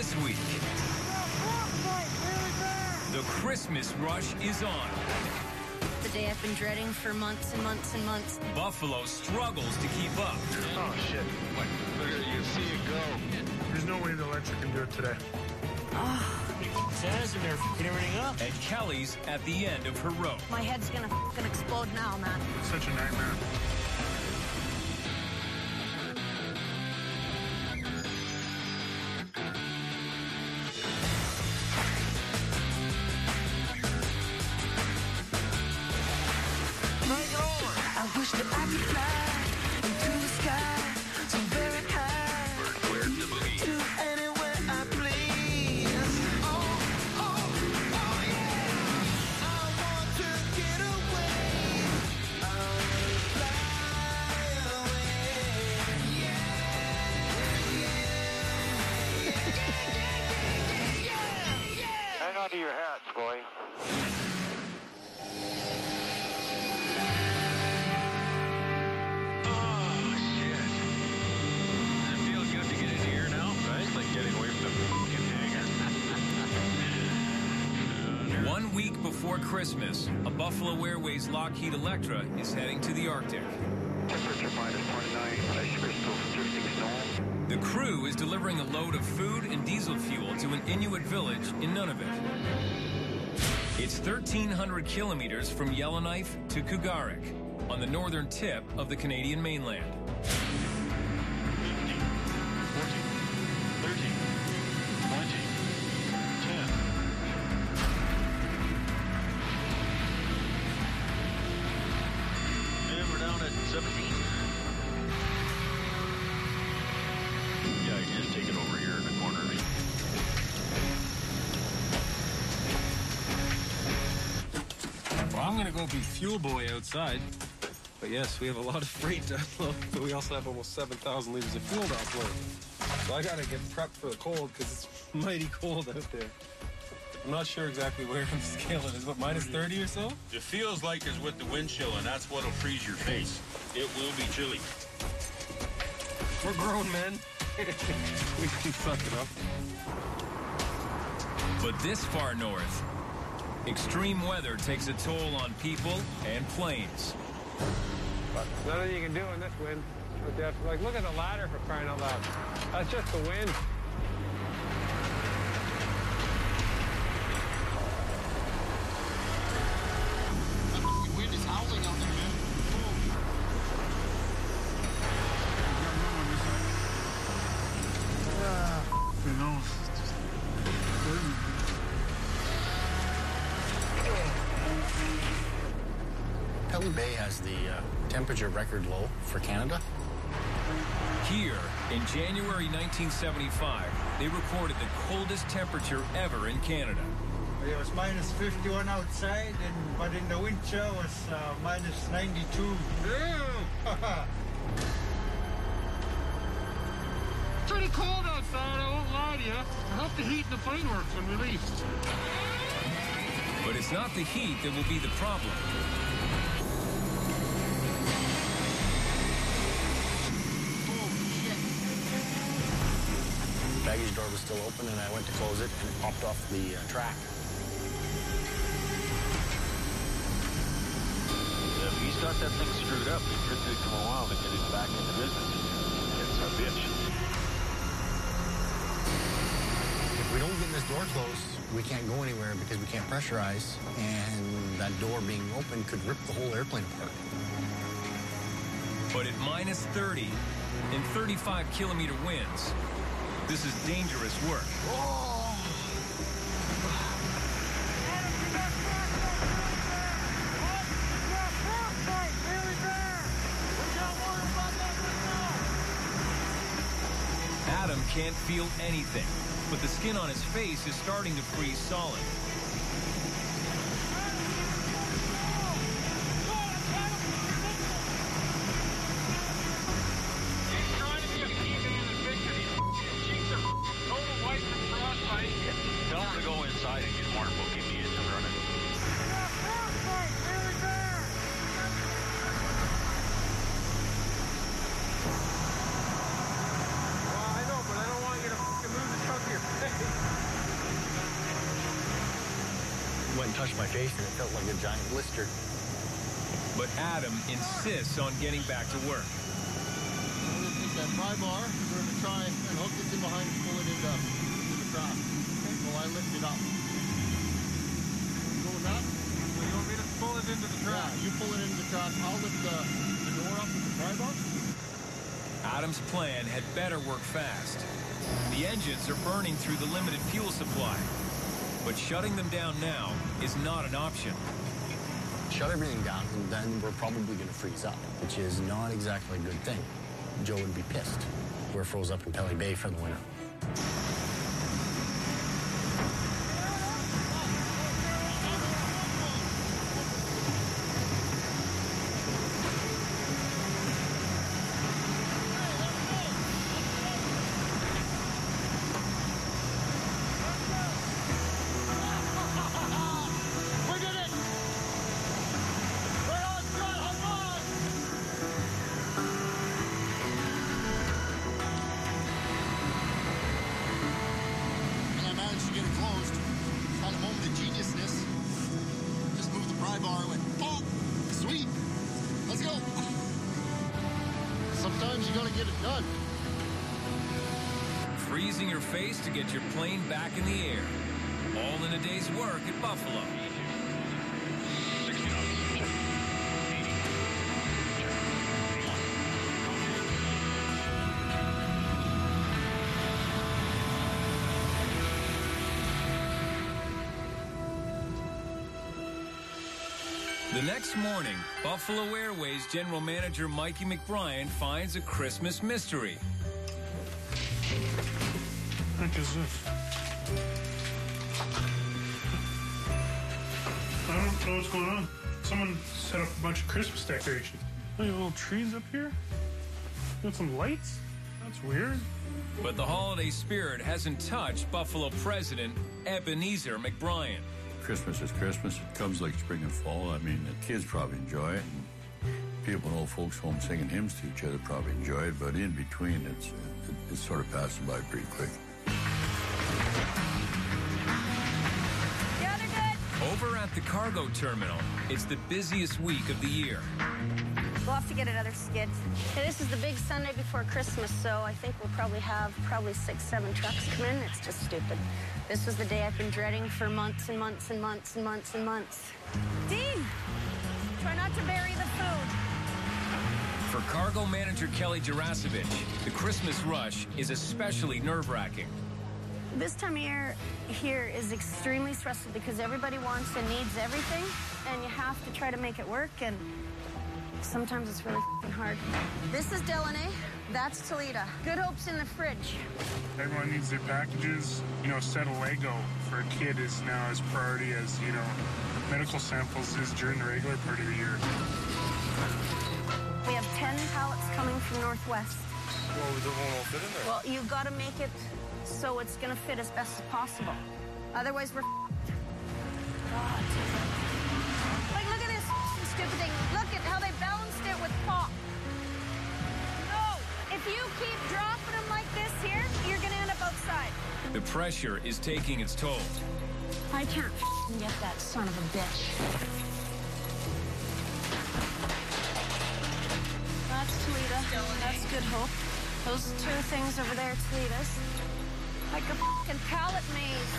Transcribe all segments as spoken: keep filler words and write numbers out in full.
This week, the Christmas rush is on. The day I've been dreading for months and months and months. Buffalo struggles to keep up. Oh, shit. What? Look at it. You see it go. There's no way the electric can do it today. Oh. Santa's in there f***ing everything up. And Kelly's at the end of her rope. My head's gonna f***ing explode now, man. It's such a nightmare. I wish that I could fly into the sky so very high. Where's the boogie? To anywhere I please. Oh, oh, oh yeah. I want to get away. I want to fly away. Yeah, yeah, yeah, yeah, yeah, yeah. Hang on to your hats, boy. One week before Christmas, a Buffalo Airways Lockheed Electra is heading to the Arctic. Temperature minus twenty-nine, ice crystal, drifting snow. The crew is delivering a load of food and diesel fuel to an Inuit village in Nunavut. It's thirteen hundred kilometers from Yellowknife to Kugarik, on the northern tip of the Canadian mainland. seventeen. Yeah, you just take it over here in the corner. Well, I'm going to go be fuel boy outside. But yes, we have a lot of freight to unload, but we also have almost seven thousand liters of fuel to upload. So I got to get prepped for the cold because it's mighty cold out there. I'm not sure exactly where on the scale it is, but minus thirty or so? It feels like it's with the wind chill, and that's what'll freeze your face. It will be chilly. We're grown men. We can suck it up. But this far north, extreme weather takes a toll on people and planes. Nothing you can do in this wind. Like, look at the ladder for crying out loud. That's just the wind. Pelly Bay has the uh, temperature record low for Canada. Here, in January nineteen seventy-five, they recorded the coldest temperature ever in Canada. It was minus fifty-one outside, and but in the wind chill was uh, minus ninety-two. Pretty cold outside, I won't lie to you. I hope the heat in the plane works when we leave. But it's not the heat that will be the problem. Baggage door was still open, and I went to close it, and it popped off the uh, track. If he's got that thing screwed up, it could take him a while to get it back into business. It's a bitch. If we don't get this door closed, we can't go anywhere because we can't pressurize, and that door being open could rip the whole airplane apart. But at minus thirty and thirty-five kilometer winds, this is dangerous work. Oh. Adam can't feel anything, but the skin on his face is starting to freeze solid. Tell him to go inside and get Mark will give me it and run it. Well, I know, but I don't want you to f***ing lose the truck of your face. went and touched my face, and it felt like a giant blister. But Adam insists on getting back to work. We're going to take that pry bar, we're going to try and hook this in behind and pull it into, into the truck. Okay, well, I lift it up. Go with that? So you want me to pull it into the truck? Yeah, you pull it into the truck. I'll lift the, the door up with the pry bar. Adam's plan had better work fast. The engines are burning through the limited fuel supply. But shutting them down now is not an option. Shut everything down, and then we're probably going to freeze up, which is not exactly a good thing. Joe would be pissed. We're froze up in Pelly Bay for the winter. Sometimes you gotta get it done. Freezing your face to get your plane back in the air. All in a day's work at Buffalo. The next morning, Buffalo Airways General Manager Mikey McBrien finds a Christmas mystery. What the heck is this? I don't know what's going on. Someone set up a bunch of Christmas decorations. Oh, you have little trees up here? Got some lights? That's weird. But the holiday spirit hasn't touched Buffalo President Ebenezer McBrien. Christmas is Christmas. It comes like spring and fall. I mean, the kids probably enjoy it. And people and old folks home singing hymns to each other probably enjoy it. But in between, it's, it, it's sort of passing by pretty quick. Yeah, they're good. Over at the cargo terminal, it's the busiest week of the year. We'll have to get another skid. Yeah, this is the big Sunday before Christmas, so I think we'll probably have probably six, seven trucks come in. It's just stupid. This was the day I've been dreading for months and months and months and months and months. Dean, try not to bury the food. For cargo manager Kelly Jarasevich, the Christmas rush is especially nerve-wracking. This time of year here is extremely stressful because everybody wants and needs everything, and you have to try to make it work, and sometimes it's really f***ing hard. This is Delaney. That's Toledo. Good Hope's in the fridge. Everyone needs their packages. You know, a set of Lego for a kid is now as priority as, you know, medical samples is during the regular part of the year. We have ten pallets coming from Northwest. Well, we don't all fit in there. Well, you've got to make it so it's going to fit as best as possible. Otherwise, we're f***ed. God. Like, look at this stupid thing. Look at how they balanced it with pop. No! If you keep dropping them like this here, you're going to end up outside. The pressure is taking its toll. I can't f***ing get that son of a bitch. That's Toledo. That's Good Hope. Those two things over there, Toledo's. Like a f***ing pallet maze.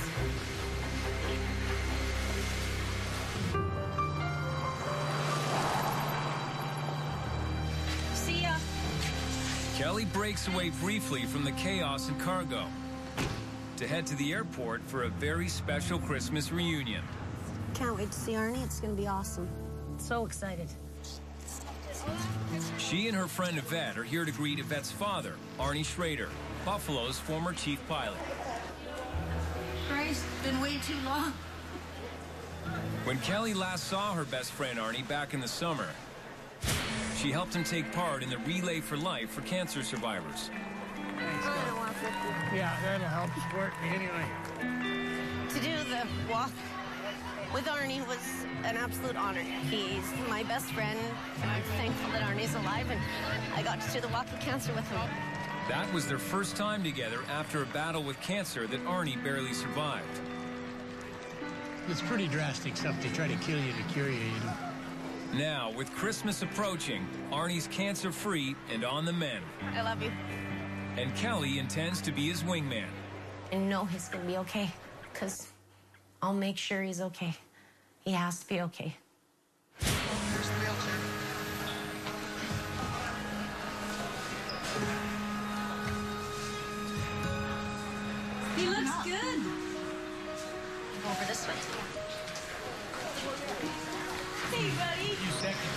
See ya. Kelly breaks away briefly from the chaos in cargo to head to the airport for a very special Christmas reunion. Can't wait to see Arnie. It's going to be awesome. So excited. She and her friend Yvette are here to greet Yvette's father, Arnie Schrader, Buffalo's former chief pilot. Christ, been way too long. When Kelly last saw her best friend Arnie back in the summer, she helped him take part in the Relay for Life for cancer survivors. Yeah, that'll help support me anyway. To do the walk with Arnie was an absolute honor. He's my best friend, and I'm thankful that Arnie's alive, and I got to do the walk with cancer with him. That was their first time together after a battle with cancer that Arnie barely survived. It's pretty drastic stuff. They try to kill you to cure you, you know. Now, with Christmas approaching, Arnie's cancer-free and on the mend. I love you. And Kelly intends to be his wingman. And know he's gonna be okay, because I'll make sure he's okay. He has to be okay. Here's the wheelchair. He looks good. Go over this way. Hey, buddy. You second.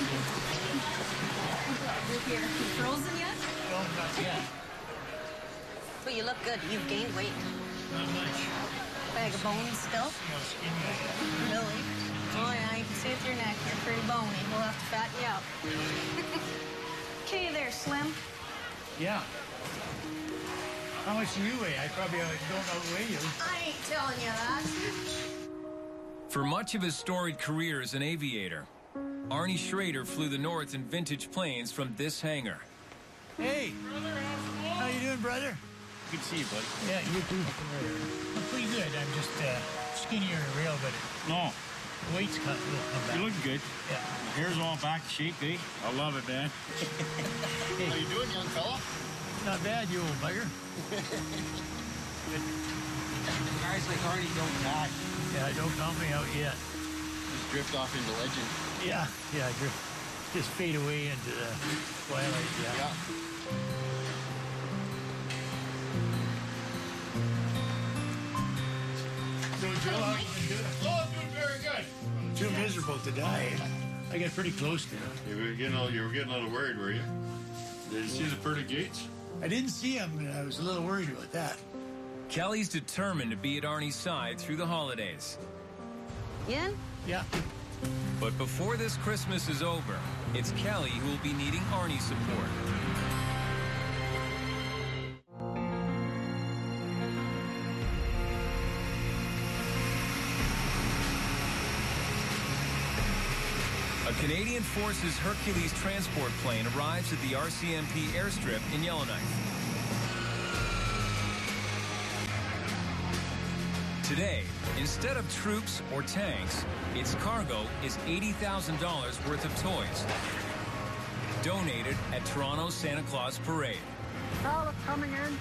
You're here. You frozen yet? No, not yet. But you look good. You've gained weight. Not much. Bag of bones still? You know, skinny. Really? Oh, yeah, you can see with your neck. You're pretty bony. We'll have to fatten you up. Okay there, Slim. Yeah. How much do you weigh? I probably don't outweigh you. I ain't telling you that. For much of his storied career as an aviator, Arnie Schrader flew the North in vintage planes from this hangar. Hey, how you doing, brother? Good to see you, buddy. Yeah, you too. I'm pretty good. I'm just uh, skinnier in the rail, but it, No, the weight's cut. Will come back. you're looking good. Yeah. Your hair's all back to shape, eh? I love it, man. Hey, How you doing, young fella? not bad, you old bugger. Guys like Arnie don't die. Yeah, don't count me out yet. Just drift off into legend. Yeah, yeah, just, just fade away into the twilight. Yeah. Yeah. So, Joe, how you been doing? Oh, I'm doing very good. I'm too miserable to die. I got pretty close to it. You were getting a, you were getting a little worried, were you? Did you see the Purdy Gates? I didn't see him, and I was a little worried about that. Kelly's determined to be at Arnie's side through the holidays. In? Yeah. But before this Christmas is over, it's Kelly who will be needing Arnie's support. A Canadian Forces Hercules transport plane arrives at the R C M P airstrip in Yellowknife. Today, instead of troops or tanks, its cargo is eighty thousand dollars worth of toys. Donated at Toronto's Santa Claus Parade. Crowd coming in.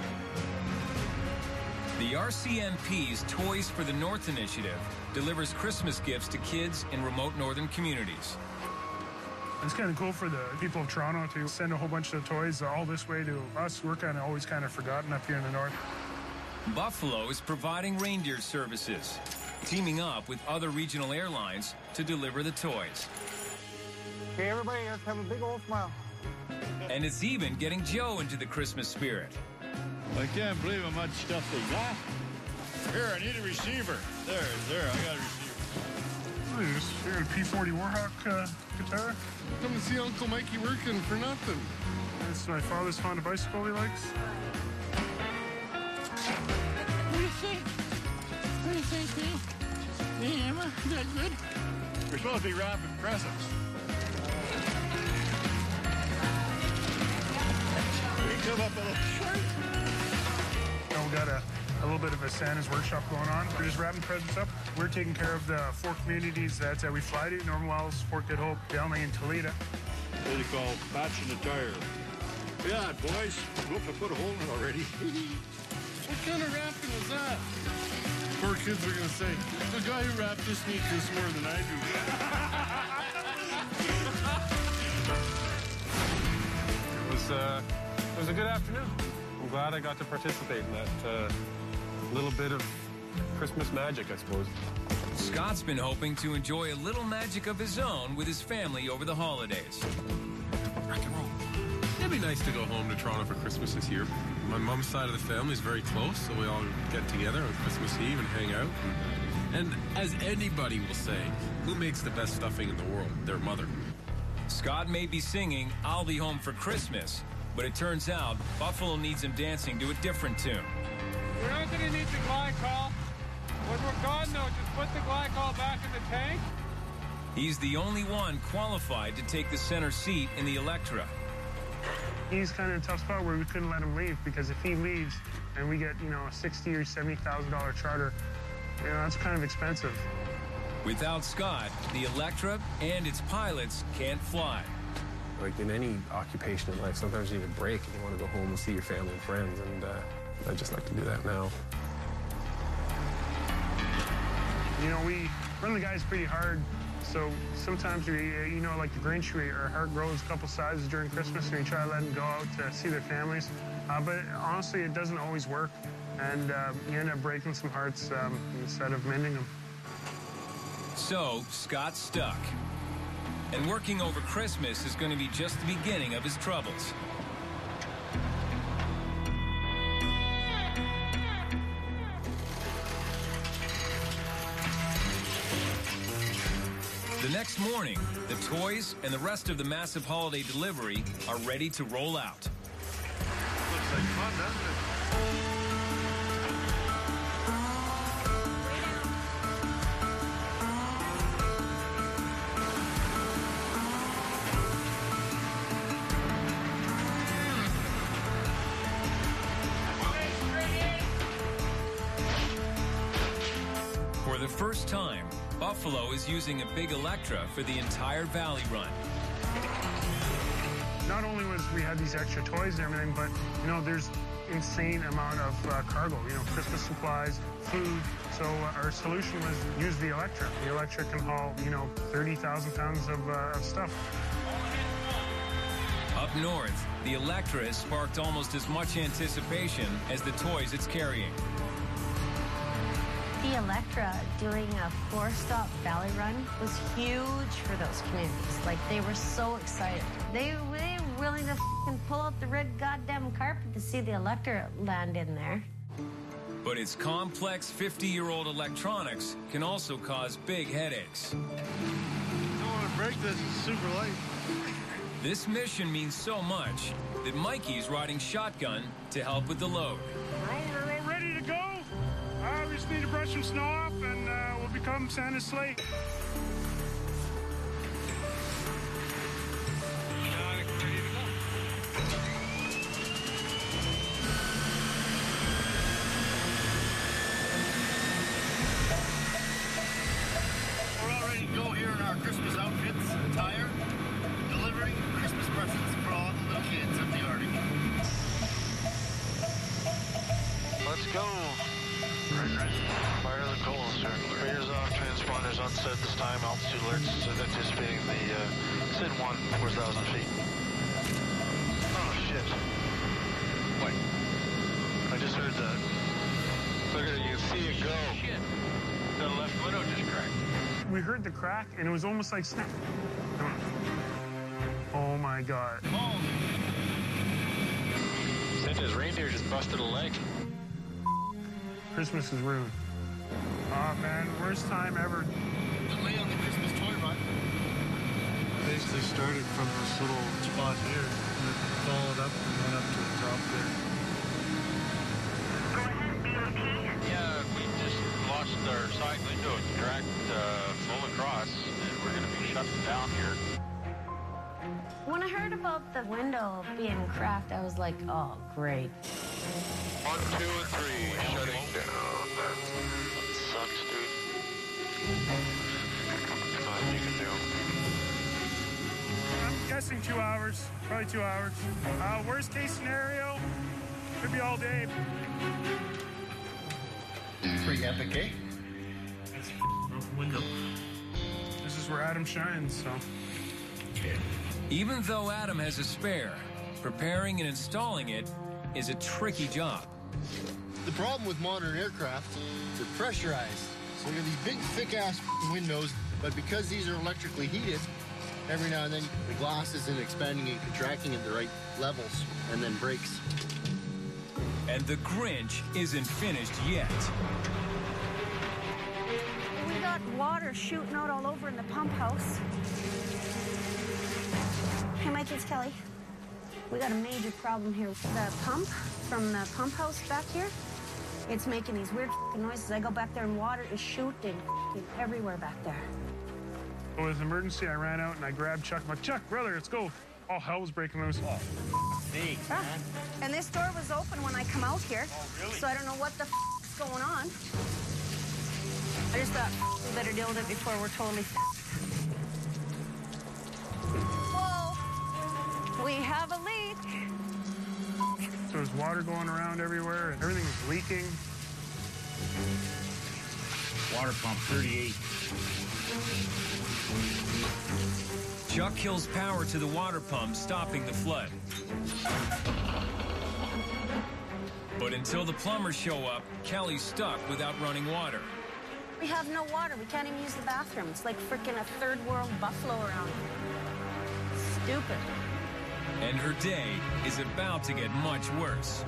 The R C M P's Toys for the North initiative delivers Christmas gifts to kids in remote northern communities. It's kind of cool for the people of Toronto to send a whole bunch of toys all this way to us. We're kind of always kind of forgotten up here in the north. Buffalo is providing reindeer services, teaming up with other regional airlines to deliver the toys. Okay, everybody, let's have a big old smile. And it's even getting Joe into the Christmas spirit. I can't believe how much stuff they got. Here, I need a receiver. There, there, I got a receiver. Look at this. You're a P forty Warhawk uh, guitar. Come and see Uncle Mikey working for nothing. That's my father's Honda bicycle he likes. What do you think? What do you think, Dave? Hey, Emma, is that good? We're supposed to be wrapping presents. We come up a little short. You know, we got a, a little bit of a Santa's workshop going on. We're just wrapping presents up. We're taking care of the four communities that uh, we fly to: Norman Wells, Fort Good Hope, Delney, and Toledo. What do you call patching the tire? Yeah, boys. Whoop, I put a hole in it already. What kind of wrapping is that? Poor kids are gonna say, the guy who wrapped this needs this more than I do. It was, uh, it was a good afternoon. I'm glad I got to participate in that uh, little bit of Christmas magic, I suppose. Scott's been hoping to enjoy a little magic of his own with his family over the holidays. Rock and roll. It'd be nice to go home to Toronto for Christmas this year. My mom's side of the family is very close, so we all get together on Christmas Eve and hang out. And, and as anybody will say, who makes the best stuffing in the world? Their mother. Scott may be singing "I'll Be Home for Christmas," but it turns out Buffalo needs him dancing to a different tune. We're not going to need the glycol. When we're gone, though, just put the glycol back in the tank. He's the only one qualified to take the center seat in the Electra. He's kind of a tough spot where we couldn't let him leave, because if he leaves and we get, you know, a sixty or seventy thousand dollar charter, you know, that's kind of expensive. Without Scott, the Electra and its pilots can't fly. Like in any occupation in life, sometimes you need a break and you want to go home and see your family and friends, and uh, I just like to do that now. You know, we run the guys pretty hard, so sometimes we, you know, like the Grinch, we, our heart grows a couple sizes during Christmas, and we try to let them go out to see their families. Uh, but honestly, it doesn't always work, and uh, you end up breaking some hearts um, instead of mending them. So, Scott's stuck. And working over Christmas is going to be just the beginning of his troubles. The next morning, the toys and the rest of the massive holiday delivery are ready to roll out. Looks like fun, doesn't it? For the first time, Buffalo is using a big Electra for the entire Valley Run. Not only was we had these extra toys and everything, but, you know, there's insane amount of uh, cargo, you know, Christmas supplies, food. So uh, our solution was use the Electra. The Electra can haul, you know, thirty thousand pounds of, uh, of stuff. Up north, the Electra has sparked almost as much anticipation as the toys it's carrying. The Electra doing a four-stop Valley Run was huge for those communities. Like, they were so excited. They, they were willing to f***ing pull out the red goddamn carpet to see the Electra land in there. But its complex fifty-year-old electronics can also cause big headaches. Don't want to break this, it's super light. This mission means so much that Mikey's riding shotgun to help with the load. We're all ready to go. Uh, we just need to brush some snow off, and uh, we'll become Santa's sleigh. We're all ready to go here in our Christmas outfits, attire, delivering Christmas presents for all the little kids of the Arctic. Let's go. Fire the coals, sir. Radars off, transponders on set this time. Altitude alerts anticipating the uh, S I D one, four thousand feet. Oh, shit. What? I just heard that. Look at it, you can see it go. Shit. The left window just cracked. We heard the crack, and it was almost like snap. Oh, my God. Oh. Santa's reindeer just busted a leg. Christmas is ruined. Oh, man, worst time ever. Delay on the Christmas toy run. Basically started from this little spot here, and it followed up and went up to the top there. Go ahead, B O T. Yeah, we just launched our side window and tracked uh, full across, and we're going to be shutting down here. When I heard about the window being cracked, I was like, oh, great. One, two, and three, shutting down. That sucks, dude. Nothing you can do. I'm guessing two hours, probably two hours. Uh, worst case scenario, could be all day. Pretty epic, eh? That's a broken window. This is where Adam shines, so. Even though Adam has a spare, preparing and installing it is a tricky job. The problem with modern aircraft, they're pressurized. So you got these big, thick-ass windows, but because these are electrically heated, every now and then the glass isn't expanding and contracting at the right levels, and then breaks. And the Grinch isn't finished yet. We got water shooting out all over in the pump house. Hey, Mike, it's Kelly. We got a major problem here. The pump from the pump house back here, it's making these weird noises. I go back there and water is shooting everywhere back there. Well, with emergency, I ran out and I grabbed Chuck. I'm like, Chuck, brother, let's go. All hell was breaking loose. Oh, Big, ah. And this door was open when I come out here. Oh, really? So I don't know what the f is going on. I just thought we better deal with it before we're totally Whoa! We have a leak. So there's water going around everywhere, and everything is leaking. Water pump thirty-eight. Chuck kills power to the water pump, stopping the flood. But until the plumbers show up, Kelly's stuck without running water. We have no water. We can't even use the bathroom. It's like freaking a third world buffalo around here. Stupid. And her day is about to get much worse.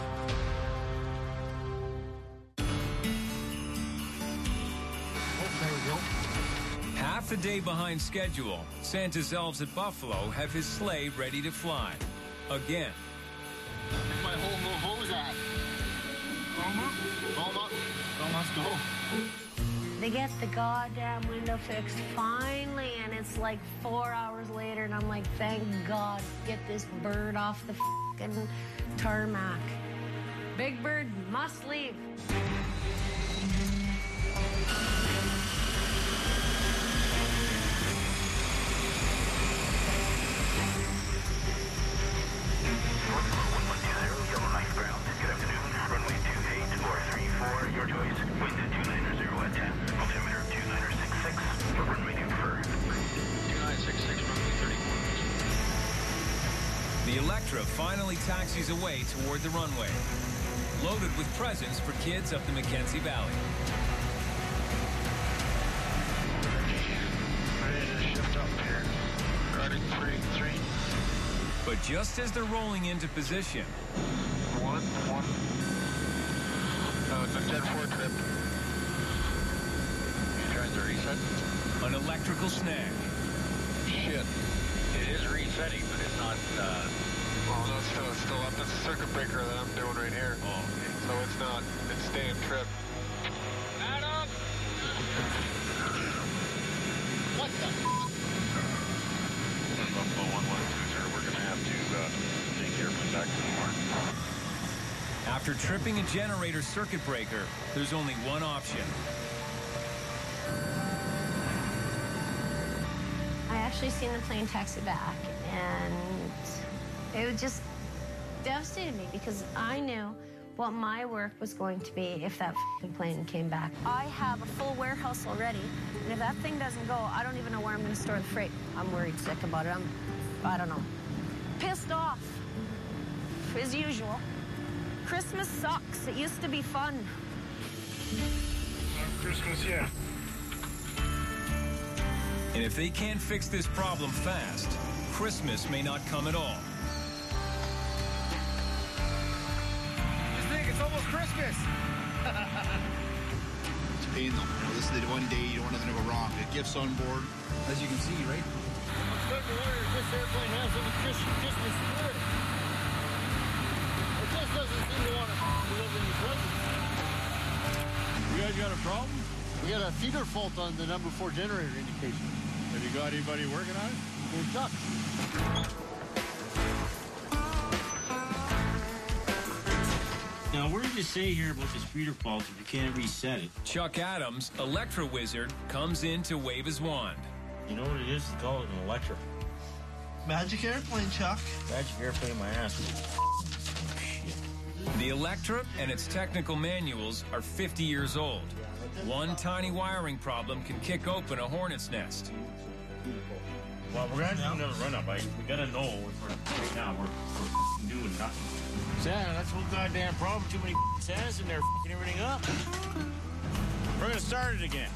Half a day behind schedule, Santa's elves at Buffalo have his sleigh ready to fly. Again. My whole little hose at. Toma, Toma, Toma, go. They get the goddamn window fixed finally, and it's like four hours later, and I'm like, thank God, get this bird off the fucking tarmac. Big Bird must leave. Your choice. Wind at two nine zero at ten. Altimeter two nine six six. For runway two for two nine six six, runway thirty-four. The Electra finally taxis away toward the runway, loaded with presents for kids up the Mackenzie Valley. Ready to shift up here. Guarding three, three. But just as they're rolling into position, One, one. No, it's a ten four trip. You trying to reset? an electrical snag. Shit. It is resetting, but it's not, uh... Well, no, it's still, it's still up. That's a circuit breaker that I'm doing right here. Oh, okay. So it's not, it's staying tripped. Adam! What the? Buffalo one one two zero, we're going to have to uh, take the airplane back to the mark. After tripping a generator circuit breaker, there's only one option. I actually seen the plane taxi back, and it just devastated me because I knew what my work was going to be if that f***ing plane came back. I have a full warehouse already, and if that thing doesn't go, I don't even know where I'm going to store the freight. I'm worried sick about it. I'm, I don't know. Pissed off, as usual. Christmas sucks. It used to be fun. Christmas, yeah. And if they can't fix this problem fast, Christmas may not come at all. Just think, it's almost Christmas. It's a pain though. You know, this is the one day you don't want nothing to go wrong. The gifts on board, as you can see, right? I'm starting to wonder if this airplane has any Christmas spirit. It just doesn't seem to want to deliver any presents. You guys got a problem? We got a feeder fault on the number four generator indication. Have you got anybody working on it? Well, Chuck. Now, where did you say here about this feeder fault if you can't reset it? Chuck Adams, Electra Wizard, comes in to wave his wand. You know what it is? It's called an Electra. Magic airplane, Chuck. Magic airplane, my ass. The Electra and its technical manuals are fifty years old. One tiny wiring problem can kick open a hornet's nest. Well, we're going to do another run-up. I, we got to know if we're, right now we're, we're doing nothing. Santa, that's one goddamn problem. Too many Santas in there f***ing everything up. We're going to start it again.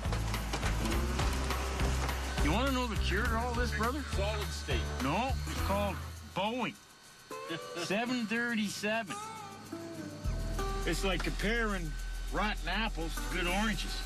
You want to know the cure to all this, brother? Solid state. No, it's called Boeing. seven thirty-seven. It's like comparing rotten apples to good oranges.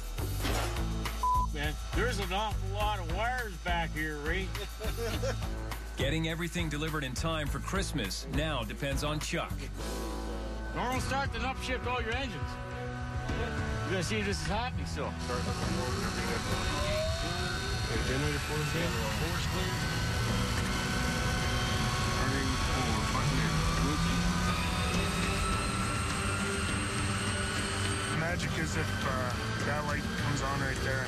Man, there's an awful lot of wires back here, Ray. Getting everything delivered in time for Christmas now depends on Chuck. Normal start, then upshift all your engines. We're gonna see if this is happening still. Start up on board, Generator four is in. Four is clear. Starting four, button in. magic is if uh, that light comes on right there.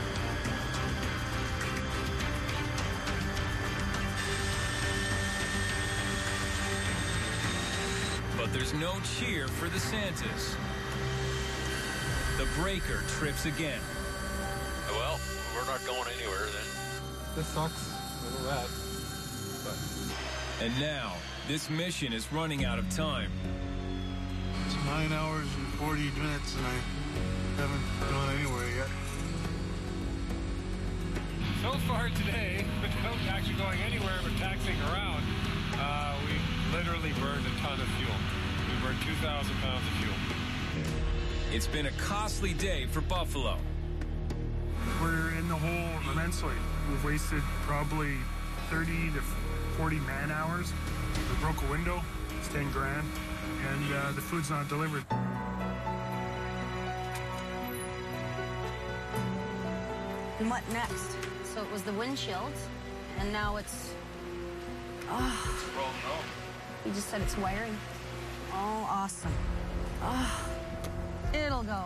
But there's no cheer for the Santas. The breaker trips again. Well, we're not going anywhere then. This sucks. I know that. But. And now, this mission is running out of time. It's nine hours and forty minutes, and I haven't gone anywhere yet. So far today, without actually going anywhere but taxiing around, uh, we literally burned a ton of fuel. We burned two thousand pounds of fuel. It's been a costly day for Buffalo. We're in the hole immensely. We've wasted probably thirty to forty man hours. We broke a window, it's ten grand, and uh, the food's not delivered. And what next? So it was the windshields, and now it's... Oh. Oh, no. You just said it's wiring. Oh, awesome. Oh, it'll go.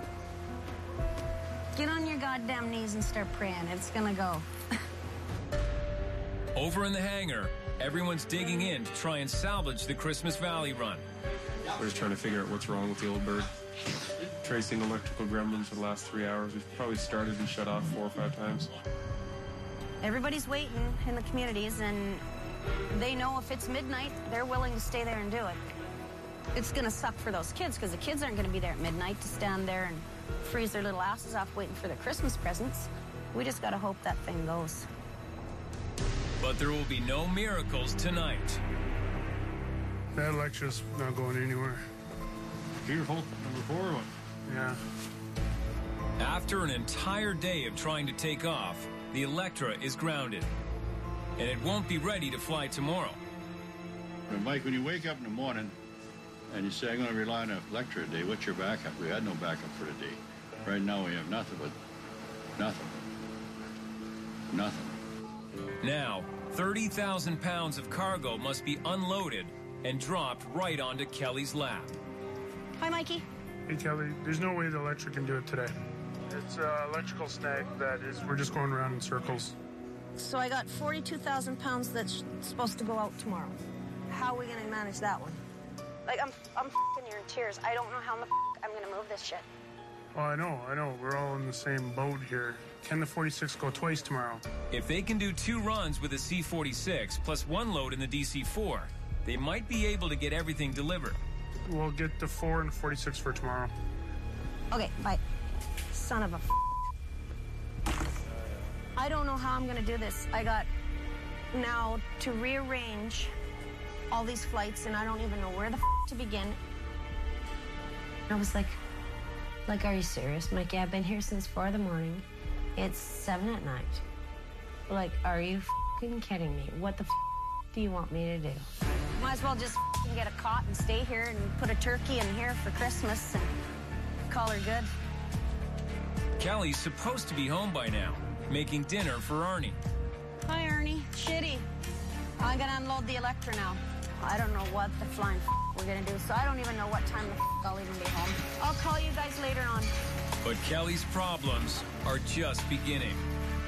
Get on your goddamn knees and start praying. It's gonna go. Over in the hangar, everyone's digging in to try and salvage the Christmas Valley run. We're just trying to figure out what's wrong with the old bird. Tracing electrical gremlins for the last three hours. We've probably started and shut off four or five times. Everybody's waiting in the communities, and they know if it's midnight, they're willing to stay there and do it. It's gonna suck for those kids, because the kids aren't gonna be there at midnight to stand there and freeze their little asses off waiting for their Christmas presents. We just gotta hope that thing goes. But there will be no miracles tonight. That Electra's not going anywhere. Beautiful. Number four one. Yeah. After an entire day of trying to take off, the Electra is grounded. And it won't be ready to fly tomorrow. But Mike, when you wake up in the morning and you say, I'm going to rely on Electra today, what's your backup? We had no backup for the day. Right now we have nothing but nothing. Nothing. Now, thirty thousand pounds of cargo must be unloaded and dropped right onto Kelly's lap. Hi, Mikey. Hey, Kelly, there's no way the Electra can do it today. It's an uh, electrical snag that is, we're just going around in circles. So I got forty-two thousand pounds that's supposed to go out tomorrow. How are we gonna manage that one? Like, I'm, I'm f***ing here in tears. I don't know how in the f*** I'm gonna move this shit. Oh, I know, I know. We're all in the same boat here. Can the forty-six go twice tomorrow? If they can do two runs with a C forty-six plus one load in the D C four, they might be able to get everything delivered. We'll get the four and forty-six for tomorrow. Okay, bye. Son of a f***. I don't know how I'm gonna do this. I got now to rearrange all these flights, and I don't even know where the f*** to begin. I was like, like, are you serious, Mikey? I've been here since four in the morning. It's seven at night. Like, are you f***ing kidding me? What the f*** do you want me to do? Might as well just f***ing get a cot and stay here and put a turkey in here for Christmas and call her good. Kelly's supposed to be home by now, making dinner for Arnie. Hi, Ernie. Shitty. I gotta unload the Electra now. I don't know what the flying f we're gonna do, so I don't even know what time the f I'll even be home. I'll call you guys later on. But Kelly's problems are just beginning.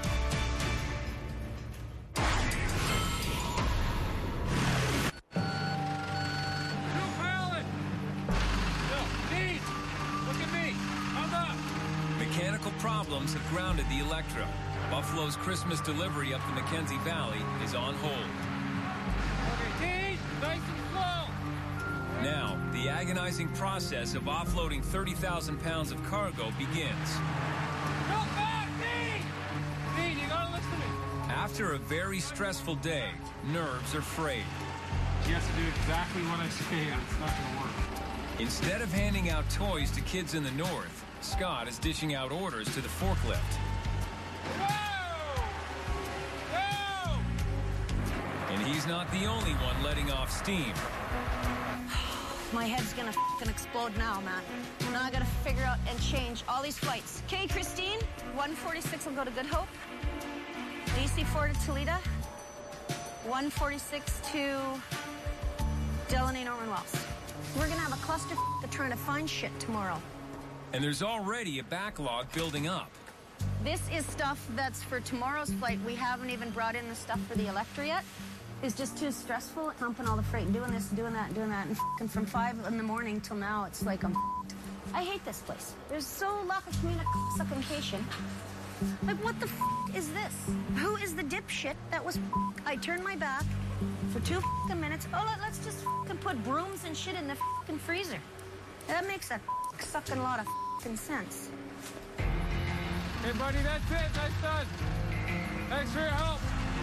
Mechanical problems have grounded the Electra. Buffalo's Christmas delivery up the Mackenzie Valley is on hold. Okay, Dean, nice and slow. Now, the agonizing process of offloading thirty thousand pounds of cargo begins. Go back, Dean! Dean, you gotta listen to me. After a very stressful day, nerves are frayed. She has to do exactly what I say, and it's not gonna work. Instead of handing out toys to kids in the north, Scott is dishing out orders to the forklift. Whoa! Whoa! And he's not the only one letting off steam. My head's gonna f***ing explode now, man. Now I gotta figure out and change all these flights. Okay, Christine, one forty-six will go to Good Hope. D C four to Toledo. one forty-six to Delaney Norman Wells. We're gonna have a cluster f*** trying to find shit tomorrow. And there's already a backlog building up. This is stuff that's for tomorrow's flight. We haven't even brought in the stuff for the Electra yet. It's just too stressful, pumping all the freight, doing this, doing that, doing that, and f***ing from five in the morning till now, it's like I'm f***ed. I hate this place. There's so lack of communication. Like, what the f*** is this? Who is the dipshit that was f***? I turned my back for two f***ing minutes. Oh, let, let's just f***ing put brooms and shit in the f***ing freezer. That makes a sucking lot of f***ing sense. Hey, buddy, that's it. Nice done. Thanks for your help.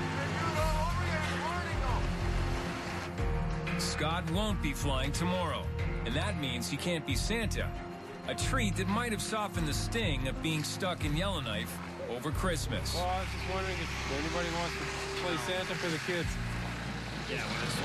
Scott won't be flying tomorrow, and that means he can't be Santa. A treat that might have softened the sting of being stuck in Yellowknife over Christmas. Well, I was just wondering if anybody wants to play Santa for the kids. Yeah, when it's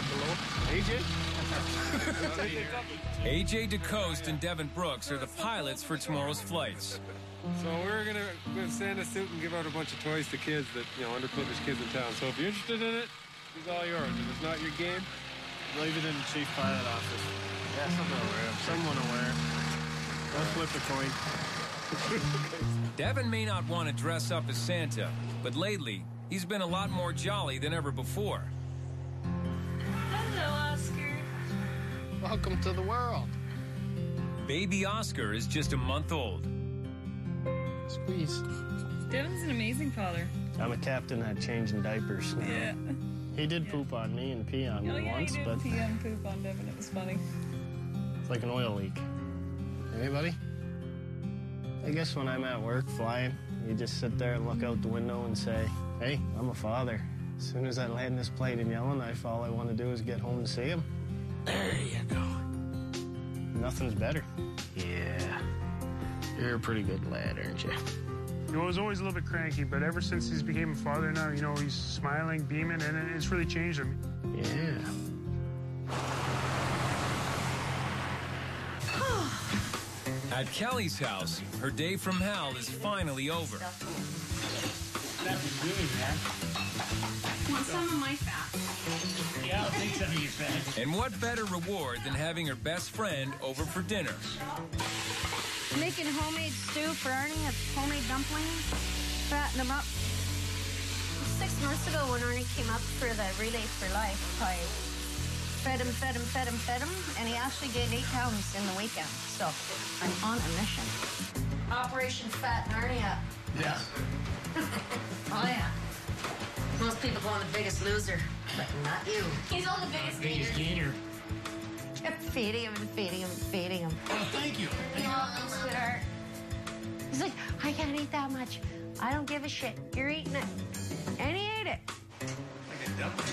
twenty-five below. A J? A J DeCoste and Devin Brooks are the pilots for tomorrow's flights. So we're going to send a suit and give out a bunch of toys to kids that, you know, underprivileged kids in town. So if you're interested in it, it's all yours. If it's not your game, leave it in the chief pilot office. Yeah, someone aware. Someone aware. Don't flip a coin. Devin may not want to dress up as Santa, but lately, he's been a lot more jolly than ever before. Hello, Oscar. Welcome to the world. Baby Oscar is just a month old. Squeeze. Devin's an amazing father. I'm a captain at changing diapers. Yeah. He did poop on me and pee on me Oh, yeah, once, he did but pee and poop on Devin. It was funny. it's like an oil leak. Anybody? I guess when I'm at work flying, you just sit there and look out the window and say, hey, I'm a father. As soon as I land this plane in Yellowknife, all I want to do is get home to see him. There you go. Nothing's better. Yeah. You're a pretty good lad, aren't you? He was always a little bit cranky, but ever since he's became a father now, you know, he's smiling, beaming, and it's really changed him. Yeah. At Kelly's house, her day from hell is finally over. That was really bad. Want some of my fat? Yeah, I'll take some of your fat. And what better reward than having her best friend over for dinner? Making homemade stew for Arnie, a homemade dumplings, fatten them up. Six months ago when Arnie came up for the Relay for Life, I fed him, fed him, fed him, fed him, and he actually gained eight pounds in the weekend. So I'm on a mission. Operation Fatten Arnie Up. Yeah. Oh, yeah. Most people go on The Biggest Loser, but not you. He's on The Biggest Biggest gainer. Kept feeding him and feeding him and feeding him. Oh, thank you. You're welcome, sweetheart. He's like, I can't eat that much. I don't give a shit. You're eating it. And he ate it. Like a dumpling.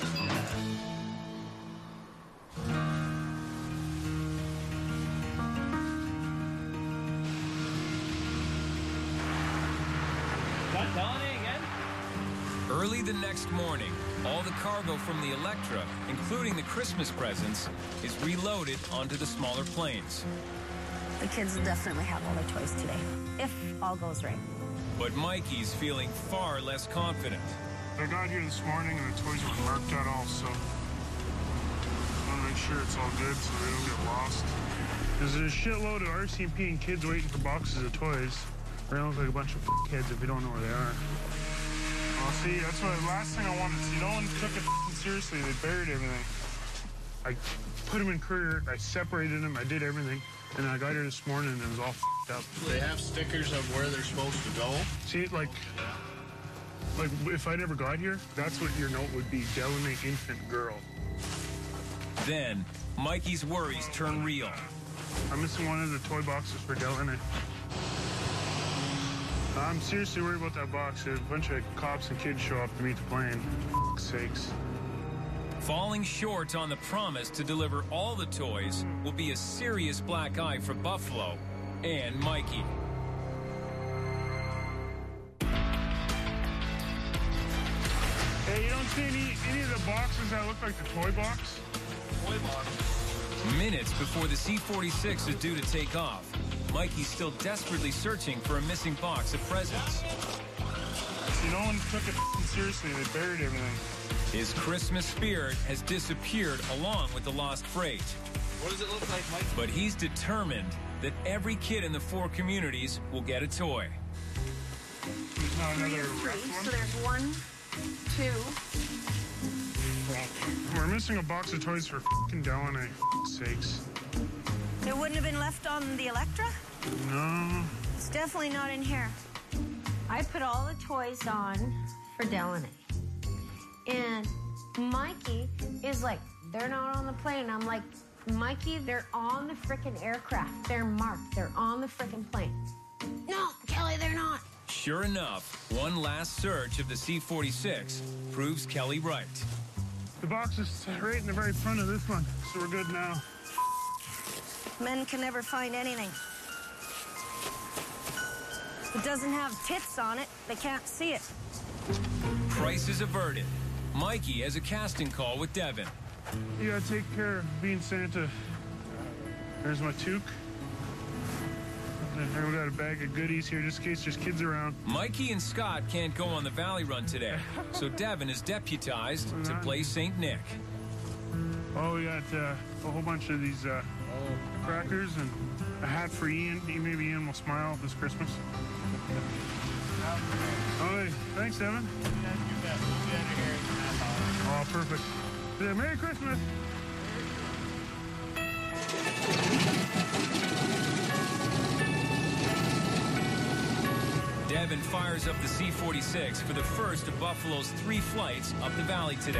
Not Donnie again? Early the next morning, all the cargo from the Electra, including the Christmas presents, is reloaded onto the smaller planes. The kids will definitely have all their toys today, if all goes right. But Mikey's feeling far less confident. I got here this morning and the toys were marked out all, so I want to make sure it's all good so they don't get lost. There's a shitload of R C M P and kids waiting for boxes of toys. They look like a bunch of kids if we don't know where they are. Well, see, that's what the last thing I wanted to see. No one took it seriously. They buried everything. I put them in courier. I separated them. I did everything. And I got here this morning and it was all up. They have stickers of where they're supposed to go. See, like, like if I never got here, that's what your note would be. Delaney infant girl. Then, Mikey's worries turn real. I'm missing one of the toy boxes for Delaney. I'm seriously worried about that box. There's a bunch of cops and kids show up to meet the plane. For sakes. Falling short on the promise to deliver all the toys will be a serious black eye for Buffalo and Mikey. Hey, you don't see any, any of the boxes that look like the toy box? Toy box. Minutes before the C forty-six is due to take off, Mikey's still desperately searching for a missing box of presents. See, no one took it seriously. They buried everything. His Christmas spirit has disappeared along with the lost freight. What does it look like, Mike? But he's determined that every kid in the four communities will get a toy. Three or three. So there's one, two. We're missing a box of toys for f***ing Delaney, f***ing sakes. It wouldn't have been left on the Electra? No. It's definitely not in here. I put all the toys on for Delaney. And Mikey is like, they're not on the plane. I'm like, Mikey, they're on the frickin' aircraft. They're marked. They're on the frickin' plane. No, Kelly, they're not. Sure enough, one last search of the C forty-six proves Kelly right. The box is right in the very front of this one, so we're good now. Men can never find anything. If it doesn't have tits on it, they can't see it. Crisis averted. Mikey has a casting call with Devin. You gotta take care of being Santa. There's my toque. And we got a bag of goodies here just in case there's kids around. Mikey and Scott can't go on the Valley Run today, so Devin is deputized to play Saint Nick. Oh, we got uh, a whole bunch of these uh, crackers and a hat for Ian. Maybe Ian will smile this Christmas. Oh, hey, thanks, Devin. Oh, perfect. Yeah, Merry Christmas. Devin fires up the C forty-six for the first of Buffalo's three flights up the valley today.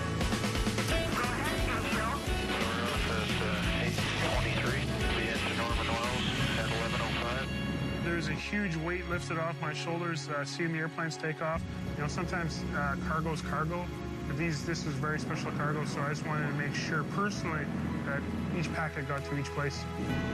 There's a huge weight lifted off my shoulders uh, seeing the airplanes take off. You know, sometimes uh, cargo's cargo, but these, this was very special cargo, so I just wanted to make sure personally that each packet got to each place.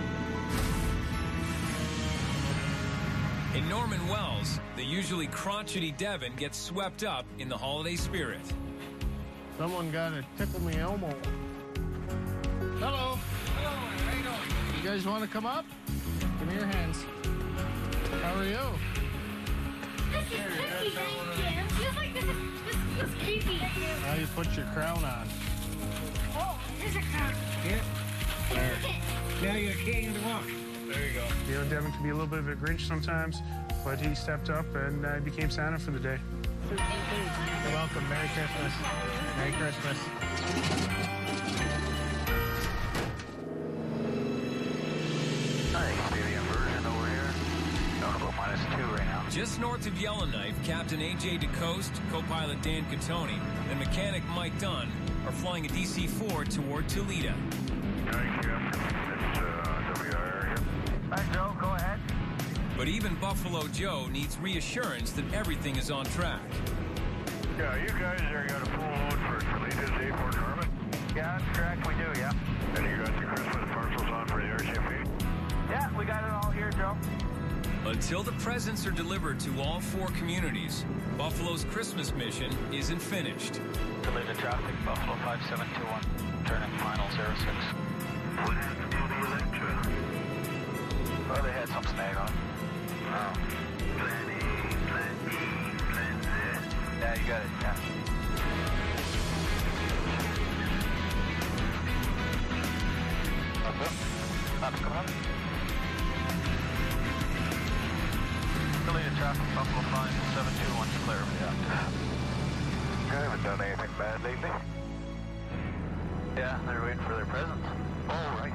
In Norman Wells, the usually crotchety Devin gets swept up in the holiday spirit. Someone got to tickle me elmo. Hello. Hello, how you doing? You guys want to come up? Give me your hands. How are you? This is creepy, Jim. Feels like this is, this feels creepy. Now you put your crown on. Oh, here's a crown. Yeah. There. Now you're king of the walk. There you go. You know, Devin can be a little bit of a Grinch sometimes, but he stepped up and uh, became Santa for the day. You're welcome. Merry Christmas. Merry Christmas. Just north of Yellowknife, Captain A J DeCoste, co-pilot Dan Catoni, and mechanic Mike Dunn are flying a D C four toward Toledo. Hi, Jim. It's uh, W I R here. Hi, Joe. Go ahead. But even Buffalo Joe needs reassurance that everything is on track. Yeah, you guys there got a full load for Toledo Day for Norman? Yeah, that's correct. We do, yeah. And you got the Christmas parcels on for the R C M P? Yeah, we got it all here, Joe. Until the presents are delivered to all four communities, Buffalo's Christmas mission isn't finished. Toledo traffic, Buffalo five seven two one, turning final zero six. What happened to the Electra? Well, they had some snag on. Oh. Plan A, Plan B, Plan Z. Yeah, you got it, yeah. Up, up. Up, come on. Toledo traffic, Buffalo five seven two one, clear, yeah. You haven't done anything bad lately? Yeah, they're waiting for their presents. All right.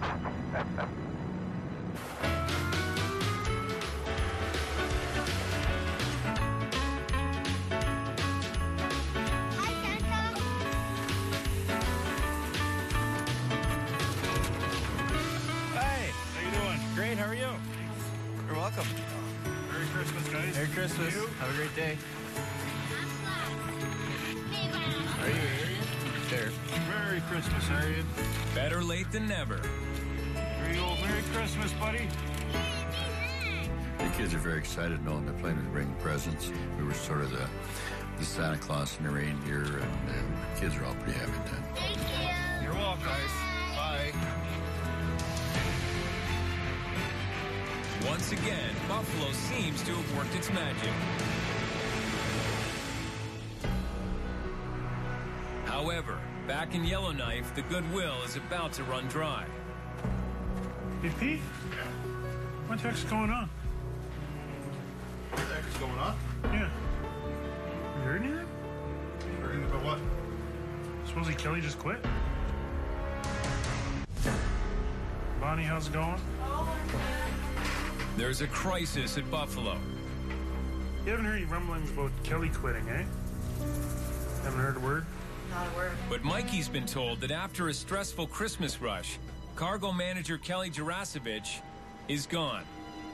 Hey, how you doing? Great, how are you? You're welcome. Merry Christmas, guys. Merry Christmas. Have a great day. Are you here? There. Merry Christmas, are you? Better late than never. There you go. Merry Christmas, buddy. The kids are very excited knowing they're planning to bring presents. We were sort of the, the Santa Claus and the reindeer, and, and the kids are all pretty happy then. Thank you. You're welcome. Guys. Bye. Once again, Buffalo seems to have worked its magic. However, back in Yellowknife, the goodwill is about to run dry. Hey, Pete? What the heck's going on? What the heck is going on? Yeah. You heard anything? Heard anything about what? Supposedly Kelly just quit. Bonnie, how's it going? There's a crisis at Buffalo. You haven't heard any rumblings about Kelly quitting, eh? Haven't heard a word? Not a word. But Mikey's been told that after a stressful Christmas rush, cargo manager Kelly Jarasevich is gone.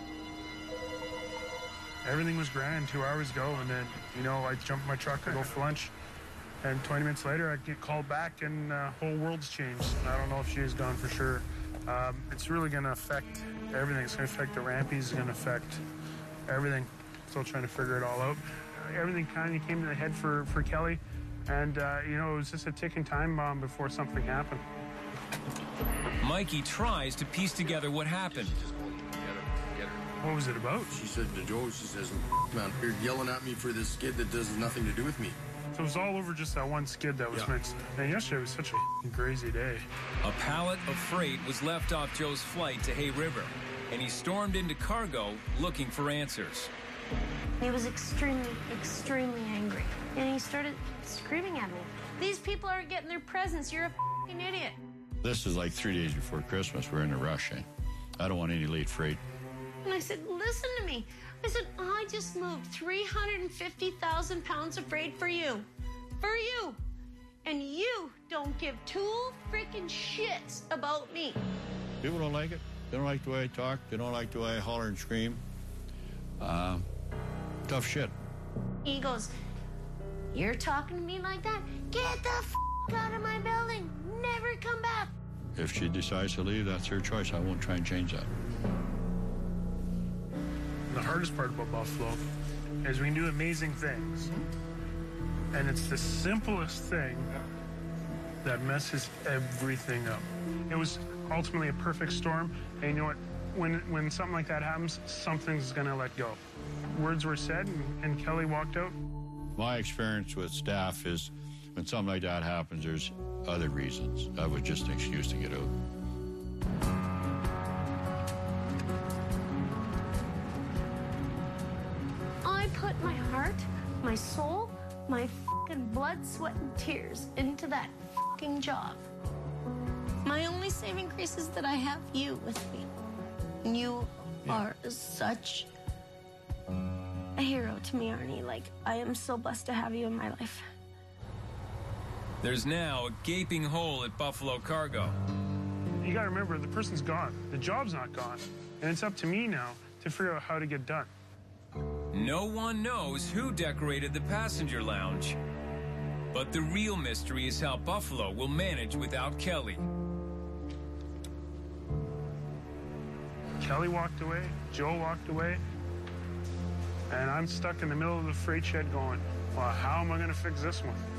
Everything was grand two hours ago, and then, you know, I jumped in my truck to go for lunch, and twenty minutes later, I get called back, and the uh, whole world's changed. I don't know if she is gone for sure. Um, it's really going to affect everything. It's going to affect the rampies. It's going to affect everything. Still trying to figure it all out. Everything kind of came to the head for, for Kelly, and, uh, you know, it was just a ticking time bomb before something happened. Mikey tries to piece together what happened. What was it about? She said to Joe, she says, man, you're yelling at me for this skid that does nothing to do with me. So it was all over just that one skid that was Yeah. mixed. And yesterday was such a crazy day. A pallet of freight was left off Joe's flight to Hay River, and he stormed into cargo looking for answers. He was extremely, extremely angry. And he started screaming at me. These people aren't getting their presents. You're a f***ing idiot. This is like three days before Christmas. We're in a rush. Eh? I don't want any late freight. And I said, listen to me. I said, I just moved three hundred fifty thousand pounds of freight for you. For you. And you don't give two freaking shits about me. People don't like it. They don't like the way I talk. They don't like the way I holler and scream. Uh, tough shit. He goes, you're talking to me like that? Get the f*** out of my building. Never come back. If she decides to leave, that's her choice. I won't try and change that. The hardest part about Buffalo is we can do amazing things. And it's the simplest thing that messes everything up. It was ultimately a perfect storm. And you know what? When, when something like that happens, something's going to let go. Words were said, and, and Kelly walked out. My experience with staff is when something like that happens, there's other reasons. That was just an excuse to get out. I put my heart, my soul, my fucking blood, sweat, and tears into that fucking job. My only saving grace is that I have you with me. And you Yeah. are such a hero to me, Arnie. Like, I am so blessed to have you in my life. There's now a gaping hole at Buffalo Cargo. You got to remember, the person's gone. The job's not gone. And it's up to me now to figure out how to get done. No one knows who decorated the passenger lounge. But the real mystery is how Buffalo will manage without Kelly. Kelly walked away, Joe walked away, and I'm stuck in the middle of the freight shed going, well, how am I going to fix this one?